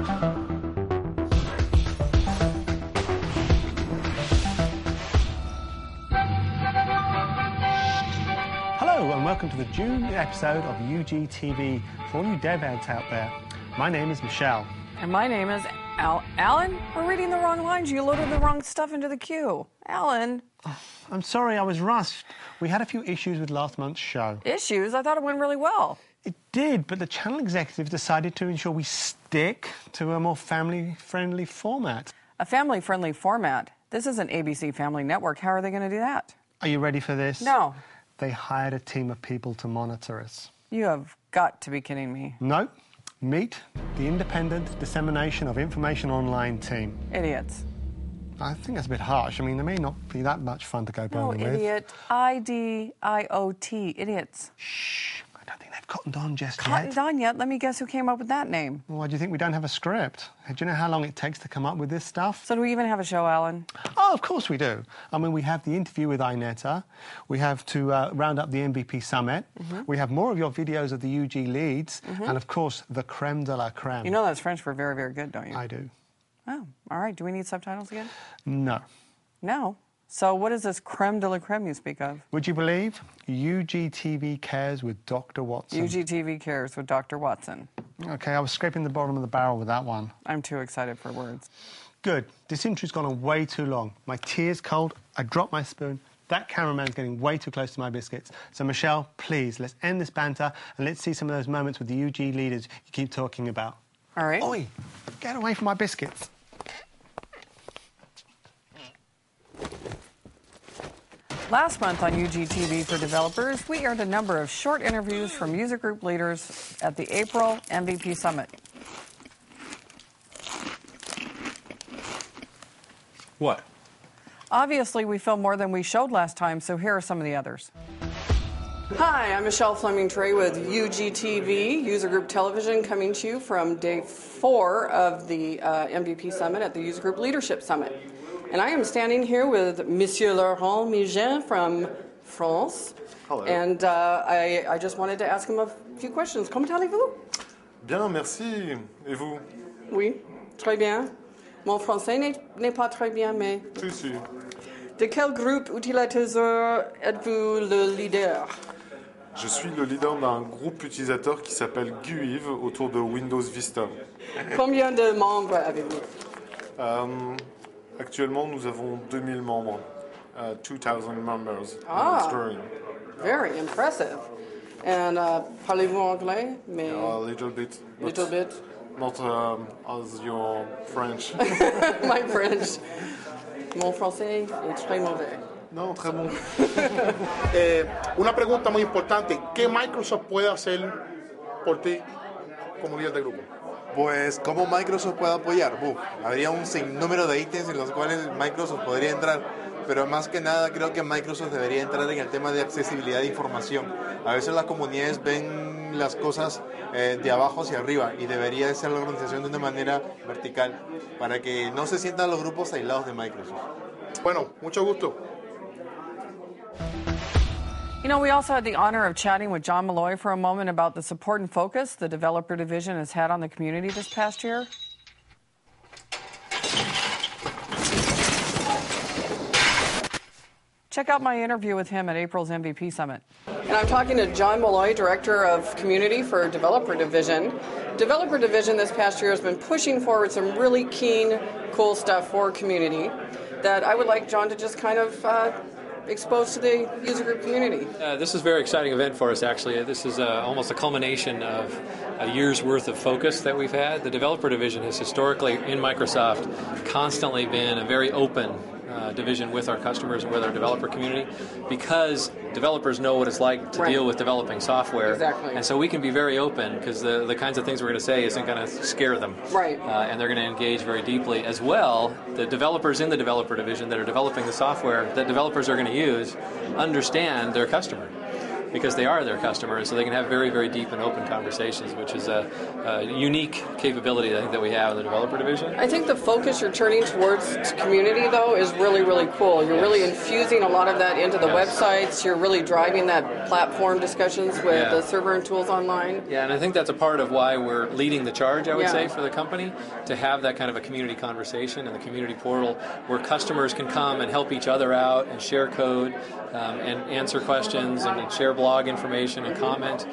Hello and welcome to the June episode of UGTV for all you devheads out there. My name is Michelle. And my name is Alan? We're reading the wrong lines. You loaded the wrong stuff into the queue. Alan. I'm sorry, I was rushed. We had a few issues with last month's show. Issues? I thought it went really well. It did, but the channel executives decided to ensure we stick to a more family-friendly format. A family-friendly format? This is an ABC Family Network. How are they going to do that? Are you ready for this? No. They hired a team of people to monitor us. You have got to be kidding me. No. Meet the Independent Dissemination of Information Online team. Idiots. I think that's a bit harsh. I mean, they may not be that much fun to go bowling with. No, idiot. IDIOT. Idiots. Shh. I don't think they've cottoned on just yet. Cottoned on yet? Let me guess who came up with that name. Why do you think we don't have a script? Do you know how long it takes to come up with this stuff? So do we even have a show, Alan? Oh, of course we do. I mean, we have the interview with Ineta. We have to round up the MVP Summit. We have more of your videos of the UG leads. And, of course, the creme de la creme. You know that's French for very, very good, don't you? I do. Oh, all right. Do we need subtitles again? No. No. So what is this creme de la creme you speak of? Would you believe? UGTV Cares with Dr. Watson. UGTV Cares with Dr. Watson. OK, I was scraping the bottom of the barrel with that one. I'm too excited for words. Good. This intro's gone on way too long. My tea is cold. I dropped my spoon. That cameraman's getting way too close to my biscuits. So, Michelle, please, let's end this banter and let's see some of those moments with the UG leaders you keep talking about. All right. Oi, get away from my biscuits. Last month on UGTV for Developers, we aired a number of short interviews from user group leaders at the April MVP Summit. What? Obviously, we filmed more than we showed last time, so here are some of the others. Hi, I'm Michelle Fleming-Trey with UGTV, User Group Television, coming to you from day 4 of the MVP Summit at the User Group Leadership Summit. And I am standing here with Monsieur Laurent Migin from France. Hello. And I just wanted to ask him a few questions. Comment allez-vous? Bien, merci. Et vous? Oui, très bien. Mon français n'est pas très bien, mais... Si, si. De quel groupe utilisateur êtes-vous le leader? Je suis le leader d'un groupe utilisateur qui s'appelle GUIV autour de Windows Vista. Combien de membres avez-vous? Actuellement, nous avons 2000 membres. 2,000 members. Ah. It's growing. Very impressive. And parlez-vous anglais? Mais A little bit. little bit. Not as your French. My French. Mon français est très mauvais. Non, très bon. Una pregunta muy importante, ¿qué Microsoft puede hacer por ti como líder de grupo? Pues, ¿cómo Microsoft puede apoyar? Habría un sinnúmero de ítems en los cuales Microsoft podría entrar, pero más que nada creo que Microsoft debería entrar en el tema de accesibilidad de información. A veces las comunidades ven las cosas de abajo hacia arriba y debería ser la organización de una manera vertical para que no se sientan los grupos aislados de Microsoft. Bueno, mucho gusto. You know, we also had the honor of chatting with John Malloy for a moment about the support and focus the developer division has had on the community this past year. Check out my interview with him at April's MVP Summit. And I'm talking to John Malloy, Director of Community for Developer Division. Developer Division this past year has been pushing forward some really keen, cool stuff for community that I would like John to just kind of exposed to the user group community. This is a very exciting event for us, actually. This is almost a culmination of a year's worth of focus that we've had. The developer division has historically, in Microsoft, constantly been a very open division with our customers and with our developer community because developers know what it's like to deal with developing software. Exactly. And so we can be very open because the kinds of things we're going to say isn't going to scare them. Right. And they're going to engage very deeply. As well, the developers in the developer division that are developing the software that developers are going to use understand their customer. because they are their customers, so they can have very, very deep and open conversations, which is a unique capability I think that we have in the developer division. I think the focus you're turning towards community, though, is really, really cool. You're really infusing a lot of that into the websites. You're really driving that platform discussions with the server and tools online. Yeah, and I think that's a part of why we're leading the charge, I would say, for the company, to have that kind of a community conversation and the community portal where customers can come and help each other out and share code and answer questions and share blog information and comment.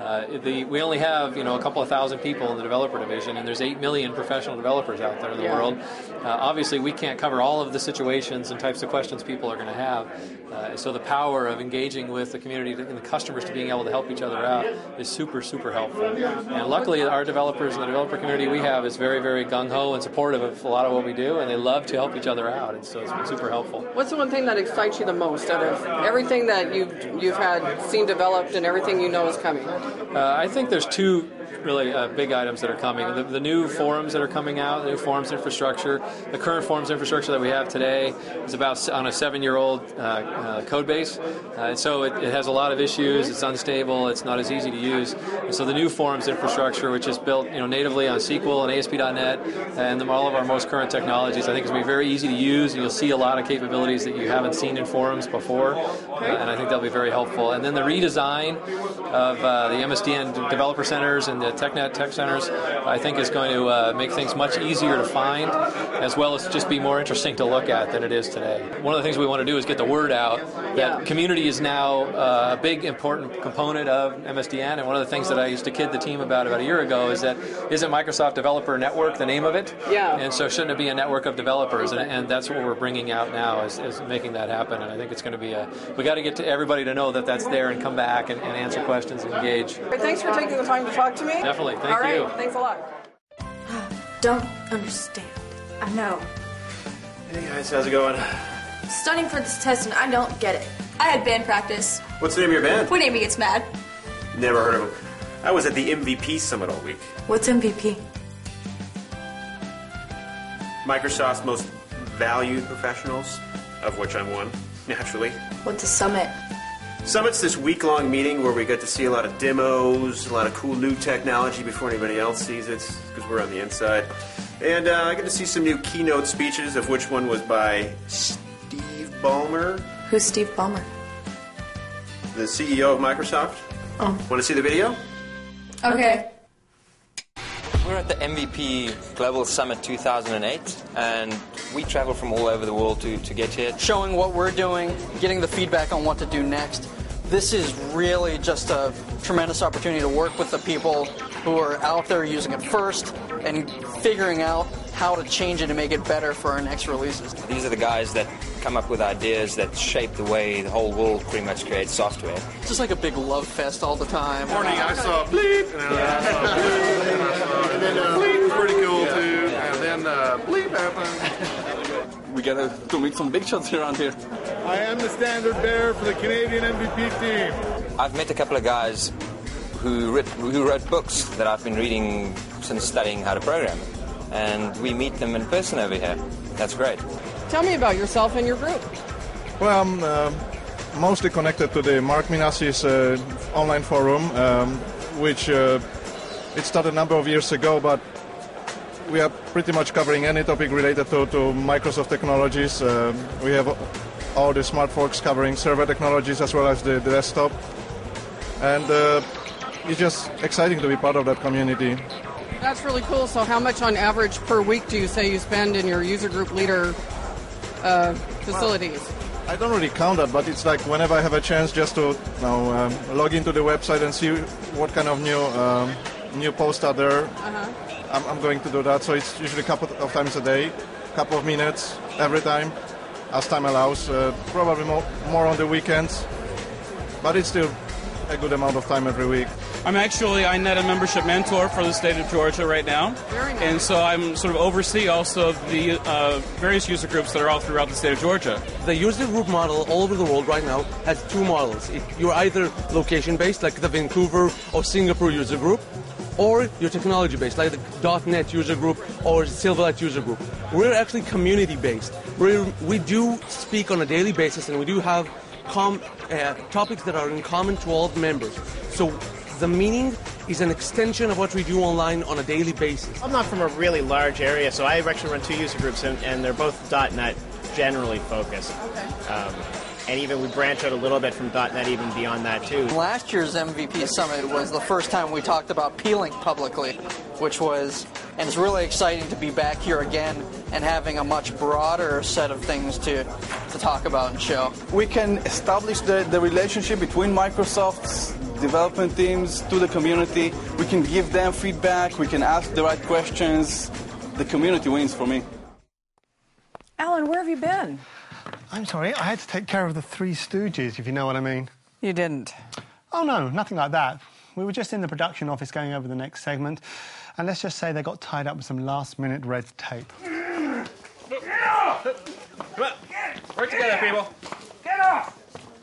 We only have a couple of thousand people in the developer division, and there's 8 million professional developers out there in the world. Obviously, we can't cover all of the situations and types of questions people are going to have. So the power of engaging with the community and the customers to being able to help each other out is super, super helpful. And luckily, our developers in the developer community we have is very, very gung-ho and supportive of a lot of what we do, and they love to help each other out, and so it's been super helpful. What's the one thing that excites you the most out of everything that you've had seen developed and everything you know is coming? I think there's two really big items that are coming. The new forums that are coming out, the new forums infrastructure. The current forums infrastructure that we have today is about on a 7-year-old code base. And so it has a lot of issues. It's unstable. It's not as easy to use. And so the new forums infrastructure, which is built natively on SQL and ASP.NET and all of our most current technologies, I think is going to be very easy to use, and you'll see a lot of capabilities that you haven't seen in forums before. And I think that'll be very helpful. And then the redesign of the MSDN developer centers and the TechNet tech centers, I think is going to make things much easier to find, as well as just be more interesting to look at than it is today. One of the things we want to do is get the word out that community is now a big, important component of MSDN, and one of the things that I used to kid the team about a year ago is that isn't Microsoft Developer Network the name of it? Yeah. And so shouldn't it be a network of developers? And that's what we're bringing out now is making that happen, and I think it's going to be we got to get to everybody to know that that's there and come back and answer questions and engage. Thanks for taking the time to talk to me. Definitely. Thank you. All right. Thanks a lot. Don't understand. I know. Hey guys, how's it going? Studying for this test and I don't get it. I had band practice. What's the name of your band? When Amy Gets Mad. Never heard of them. I was at the MVP Summit all week. What's MVP? Microsoft's most valued professionals, of which I'm one, naturally. What's a summit? Summit's this week-long meeting where we get to see a lot of demos, a lot of cool new technology before anybody else sees it, because we're on the inside. And I get to see some new keynote speeches, of which one was by Steve Ballmer. Who's Steve Ballmer? The CEO of Microsoft. Oh. Want to see the video? Okay. We're at the MVP Global Summit 2008, and we travel from all over the world to get here. Showing what we're doing, getting the feedback on what to do next. This is really just a tremendous opportunity to work with the people who are out there using it first and figuring out how to change it and make it better for our next releases. These are the guys that come up with ideas that shape the way the whole world pretty much creates software. It's just like a big love fest all the time. Morning, I saw bleep, and then I saw bleep, and then bleep was pretty cool too, and then bleep happened. We got to meet some big shots around here. I am the standard bearer for the Canadian MVP team. I've met a couple of guys who wrote books that I've been reading since studying how to program. And we meet them in person over here. That's great. Tell me about yourself and your group. Well, I'm mostly connected to the Mark Minassi's online forum, which it started a number of years ago, but we are pretty much covering any topic related to Microsoft technologies. We have all the SmartForks covering server technologies as well as the desktop. And it's just exciting to be part of that community. That's really cool. So how much on average per week do you say you spend in your user group leader facilities? Well, I don't really count that, but it's like whenever I have a chance just to log into the website and see what kind of new posts are there, I'm going to do that. So it's usually a couple of times a day, a couple of minutes every time, as time allows. Probably more on the weekends, but it's still a good amount of time every week. I'm actually INET a membership mentor for the state of Georgia right now. Very nice. And so I'm sort of oversee also the various user groups that are all throughout the state of Georgia. The user group model all over the world right now has two models. You're either location-based, like the Vancouver or Singapore user group, or you're technology-based, like the .NET user group or Silverlight user group. We're actually community-based. We do speak on a daily basis, and we do have topics that are in common to all the members. So the meeting is an extension of what we do online on a daily basis. I'm not from a really large area, so I actually run 2 user groups, and they're both .NET generally focused. Okay. And even we branch out a little bit from .NET even beyond that too. Last year's MVP Summit was the first time we talked about P-Link publicly, and it's really exciting to be back here again and having a much broader set of things to talk about and show. We can establish the relationship between Microsoft's development teams to the community. We can give them feedback. We can ask the right questions. The community wins for me. Alan, where have you been? I'm sorry, I had to take care of the Three Stooges, if you know what I mean. You didn't? Oh, no, nothing like that. We were just in the production office going over the next segment, and let's just say they got tied up with some last-minute red tape. Come on, work together, people. Get off!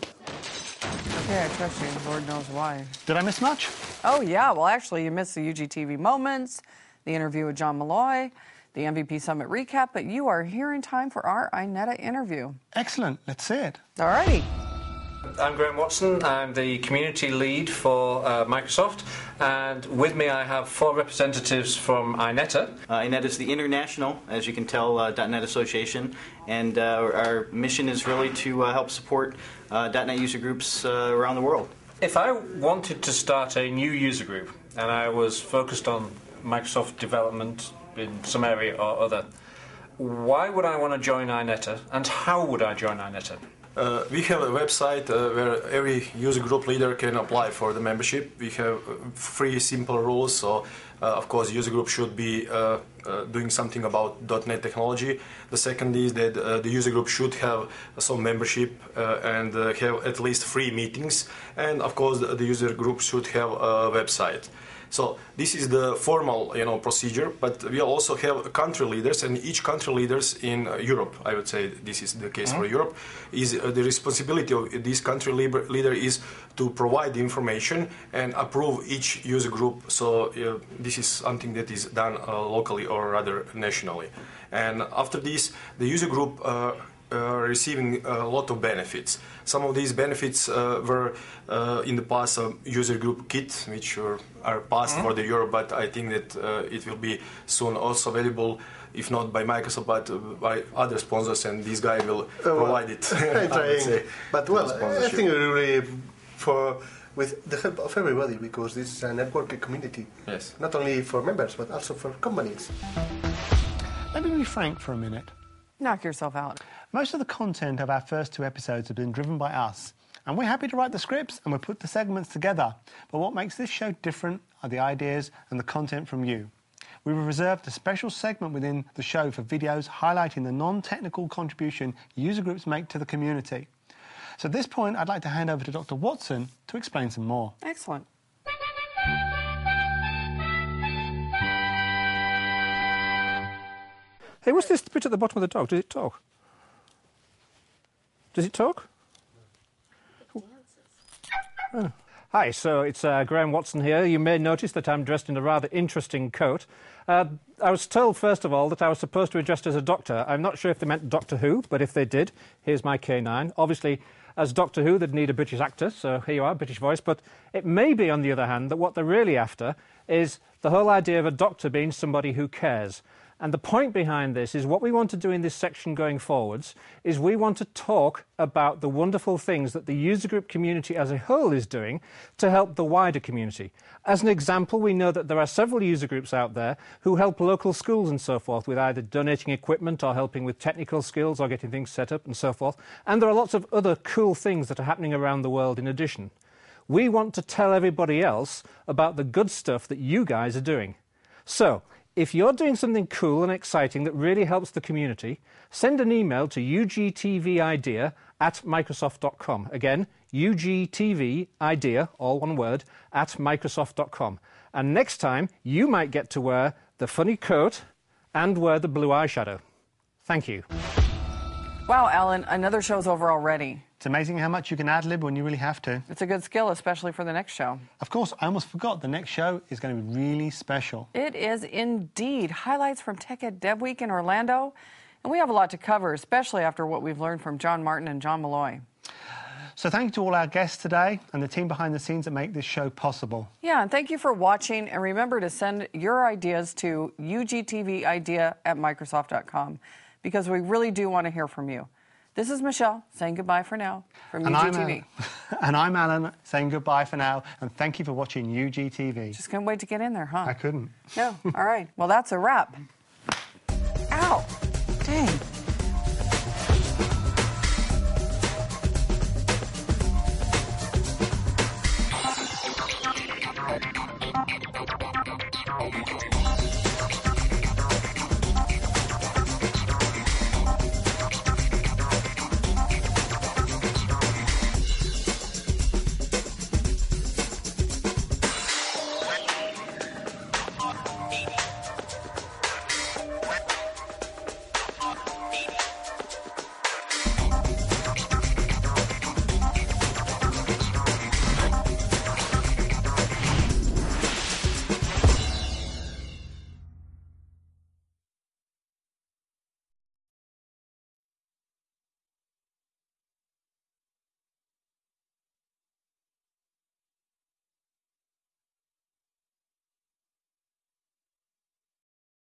Okay, I trust you. Lord knows why. Did I miss much? Oh, yeah. Well, actually, you missed the UGTV moments, the interview with John Malloy, the MVP Summit recap, but you are here in time for our INETA interview. Excellent. Let's see it. All righty. I'm Graham Watson. I'm the community lead for Microsoft, and with me I have 4 representatives from INETA. INETA is the international, as you can tell, .NET Association, and our mission is really to help support .NET user groups around the world. If I wanted to start a new user group and I was focused on Microsoft development in some area or other, why would I want to join INETA, and how would I join INETA? We have a website where every user group leader can apply for the membership. We have 3 simple rules. So, of course, user group should be doing something about .NET technology. The second is that the user group should have some membership and have at least 3 meetings. And, of course, the user group should have a website. So this is the formal, procedure, but we also have country leaders, and each country leaders in Europe, I would say this is the case for Europe, is the responsibility of this country leader is to provide the information and approve each user group. So this is something that is done locally or rather nationally. And after this, the user group receiving a lot of benefits. Some of these benefits were in the past a user group kit, which are passed for the Europe, but I think that it will be soon also available, if not by Microsoft, but by other sponsors, and this guy will provide it. But well, I think really with the help of everybody, because this is a networking community. Yes. Not only for members, but also for companies. Let me be frank for a minute. Knock yourself out. Most of the content of our first 2 episodes have been driven by us, and we're happy to write the scripts and we put the segments together. But what makes this show different are the ideas and the content from you. We've reserved a special segment within the show for videos highlighting the non-technical contribution user groups make to the community. So at this point, I'd like to hand over to Dr. Watson to explain some more. Excellent. Hey, what's this bit at the bottom of the dog? Does it talk? Does it talk? Oh. Hi, so it's Graham Watson here. You may notice that I'm dressed in a rather interesting coat. I was told, first of all, that I was supposed to be dressed as a doctor. I'm not sure if they meant Doctor Who, but if they did, here's my K9. Obviously, as Doctor Who, they'd need a British actor, so here you are, British voice. But it may be, on the other hand, that what they're really after is the whole idea of a doctor being somebody who cares. And the point behind this is what we want to do in this section going forwards is we want to talk about the wonderful things that the user group community as a whole is doing to help the wider community. As an example, we know that there are several user groups out there who help local schools and so forth with either donating equipment or helping with technical skills or getting things set up and so forth. And there are lots of other cool things that are happening around the world in addition. We want to tell everybody else about the good stuff that you guys are doing. So, if you're doing something cool and exciting that really helps the community, send an email to ugtvidea@microsoft.com. Again, ugtvidea, all one word, @microsoft.com. And next time, you might get to wear the funny coat and wear the blue eyeshadow. Thank you. Wow, Alan, another show's over already. It's amazing how much you can ad-lib when you really have to. It's a good skill, especially for the next show. Of course, I almost forgot the next show is going to be really special. It is indeed. Highlights from Tech Ed Dev Week in Orlando. And we have a lot to cover, especially after what we've learned from John Martin and John Malloy. So thank you to all our guests today and the team behind the scenes that make this show possible. Yeah, and thank you for watching. And remember to send your ideas to ugtvidea@microsoft.com because we really do want to hear from you. This is Michelle saying goodbye for now from UGTV. And I'm Alan saying goodbye for now. And thank you for watching UGTV. Just couldn't wait to get in there, huh? I couldn't. No. All right. Well, that's a wrap. Ow. Dang. Thank you.